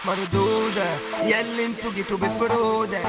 مردودة ياللي انتوا جيتوا بفرودة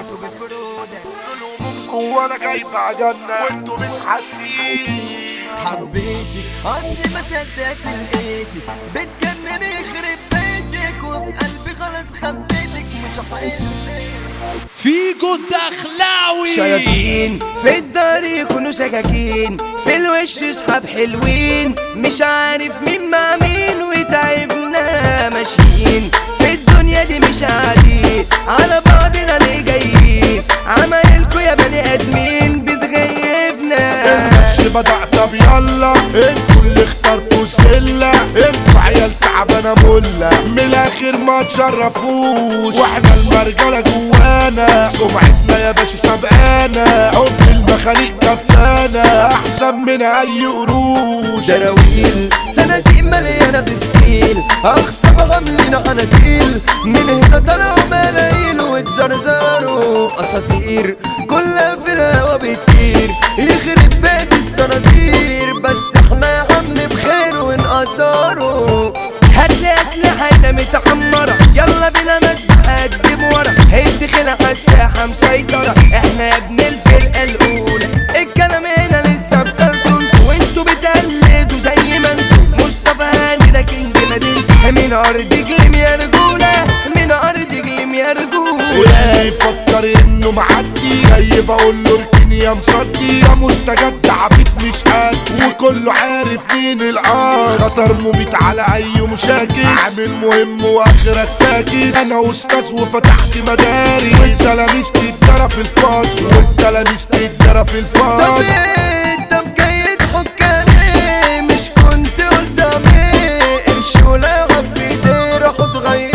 قلوبكم وانا جاي بعجلنا وانتوا مش حاسين. حبيتي اصلي ما صدقت لقيتي بتجنني يخرب بيتك وفي قلبي خلاص خبيتك مش هحلك. فيجو الدخلاوي شياطين في الدار يكونوا سكاكين في الوش صحاب حلوين مش عارف مين مع مين وتعبنا ماشيين في الدنيا دي مش قاعدين على بعضنا ليه جايين عمايلكوا يا بني ادمين بتغيبنا. الماتش بدأ طب يلا انتوا اللي اخترتوا السلة انتوا عيال تعبانة ملة من الاخر ما تشرفوش واحنا المرجلة جوانا سمعتنا يا باشا سبقانا حب المخاليق كفانا احسن من اي قروش. دراويل سنتين مليانة بفتيل اخصم غملين عناديل من هنا طلعوا ملايين واتزرزروا اساطير كلها في الهوا بتطير يخرب بيت الصناصير بس احنا يا عم بخير ونقدره. هاتلي اسلحة متعمرة يلا بينا نقدم ورا هيدي خلع الساحة مسيطرة احنا يا ابن الفرقة الاولى الكلام هنا لسه بتاخدوا وانتوا بتقلدوا زي ما انتوا. مصطفى هاني ده كينج مدينة من ارض جليم يا رجولة من ارض جليم يا رجولة. ولا يفكر انه معدي جاي بقول له اركن يا مصدي يا مستجد عبيد مش قد وكله عارف مين القاص خطر مميت على اي مشاكس عامل مهم واخرك فاكس انا استاذ وفتحت مدارس والتلاميذ تتدرى في الفصل والتلاميذ تتدرى في الفصل. طب انت مجيد حكاني مش كنت قلت امي امشي ولا يقف في ايدي روح اتغير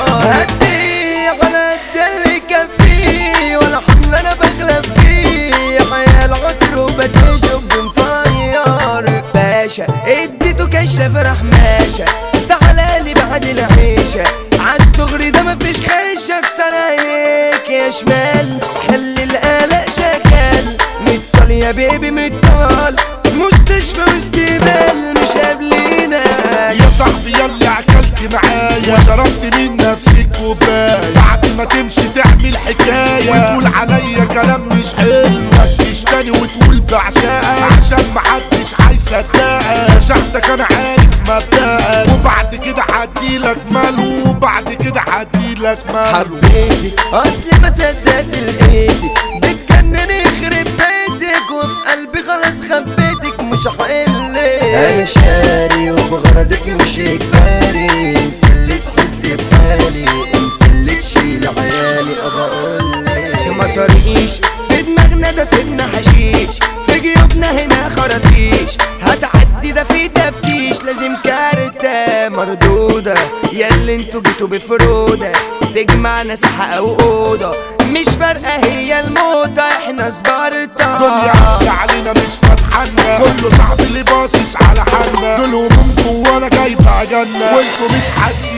هدي على قد اللي كان فيه ولا حمل انا بغلب فيه عيال عصر وبتشوف بنفير باشا اديته كشف رحماشة تعالالي بعد العيشة عالدغري ده مفيش خيشة اكسر عليك يا شمال خلي القلق شغال متطال يا بيبي متطال مستشفى واستقبال مش قابلينا. يا صاحبي يلا اكلت معايا وشربت من نفسك كوبايه بعد ما تمشي تعمل حكايه وتقول عليا كلام مش حلو تشتني وتقول بعشقك عشان محدش هيصدقك نجحتك انا عارف مبدأك وبعد كده هديلك ماله وبعد كده هديلك ماله. حبيتي اصلي ما صدقت لقيتك بتجنني يخرب بيتك وفي قلبي خلاص خبيتك مش هحلك. انا شاري وبغرضك مش اجباري انت اللي تحس بحالي انت اللي تشيل عيالي اقولك ما طريقيش في دماغنا ده تبنى حشيش في جيوبنا هنا خراطيش هتعدي ده في تفتيش لازم كارتة مردودة ياللي انتوا جيتوا بفرودة تجمعنا ساحة او اوضة مش فارقة هي الموتة احنا سبارتا دنيا عدى علينا مش فاتحنا كله صاحبي اللي باصص على حالنا دول همومكم وانا جاي بعجلنا وانتوا مش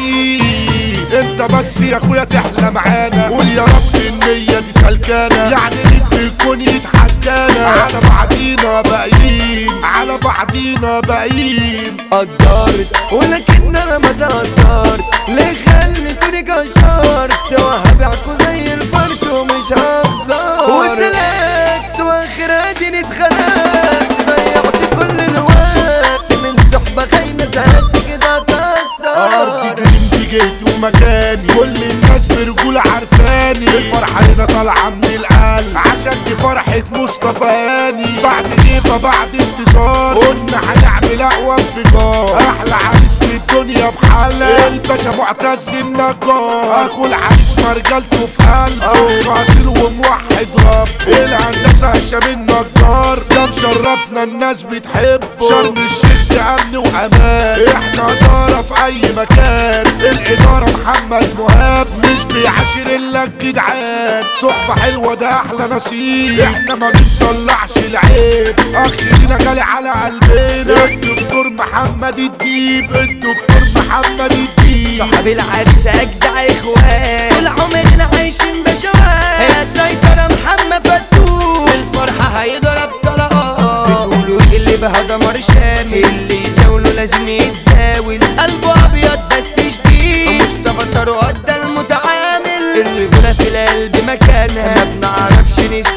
حاسين. انت بس يا اخويا تحلى معانا قول يا رب النية دي سلكانة يعني مين في الكون يتحدانا على بعضينا باقيين على بعضينا باقيين. قدرت ولكن انا ما تقدرت ليه خليتوني كشرت وهبيعكوا زي الفرد ومش هخسر وسلكت واخراتي اتخلقت ضيعت كل الوقت من صحبة خاينة زهقت كده اتأثر. ارضي انت جيت ومكاني كل الناس برجولة عارفاني الفرحة هنا طالعة من القلب عشان دي فرحة مصطفى هاني بعد جيبة بعد انتصار قلنا هنعمل اقوى انفجار احلى عريس في الدنيا بحالة الباشا معتز النجار اخو العريس مرجلته في قلبه اخ اصيل وموحد رب الهندسة هشام النجار ده مشرفنا الناس بتحبه شرم الشيخ دي امن وامان احنا ادارة في اي مكان الادارة محمد مهاب مش بيعاشر الا الجدعان صحبة حلوة ده احلى نصيب احنا ما بنطلعش العيب اخ لينا غالي على قلبنا الدكتور محمد الديب الدكتور محمد الديب صاحب العريس اجدع اخوان طول عمرنا عايشين بشوات السيطرة محمد فتوح الفرحة هيضرب طلقات بتقولوا اللي بهذا مرشان اللي يزاوله لازم يتزاول قلبه ابيض بس شديد مصطفى ثروت ده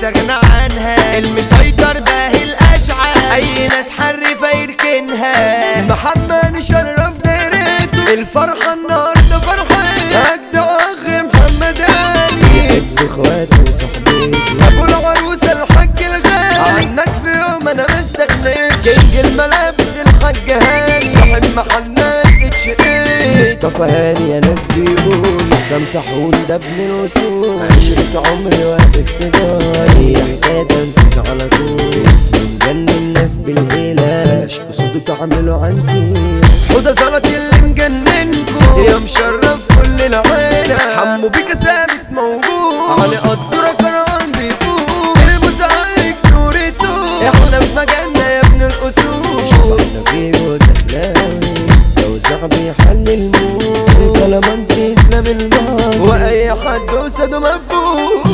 يستغنى عنها. المسيطر باهي الاشعة اي ناس حرفة يركنها. محمد شرف دايرته الفرحة النهاردة فرحة اجدع اخ محمد علي ابن اخواتي وصحبتي ابو العروسة الحاج الغالي. عنك في يوم انا ما استغنيتش. كينج الملابس الحاج هاني صاحب محلنا مصطفى هاني يا ناس بيقول سامتحون ده ابن الوصول. عشرة عمري واقف في داري حكاية تنفذ على طول. اسم مجنن الناس بالهيلة بلاش قصوده تعملوا عنتي. حوده زلط اللي مجننكو يا مشرف كل العيلة. حمو بيكا ثابت موجود علي قدرة كرام بيفوق. المتعلق نورته احنا في مجالنا يا ابن الأصول. شبابنا في جود أخلاوي توزع بيحل الموت. كلامانسي اسلام الباصي واي حد قصده مفهوم.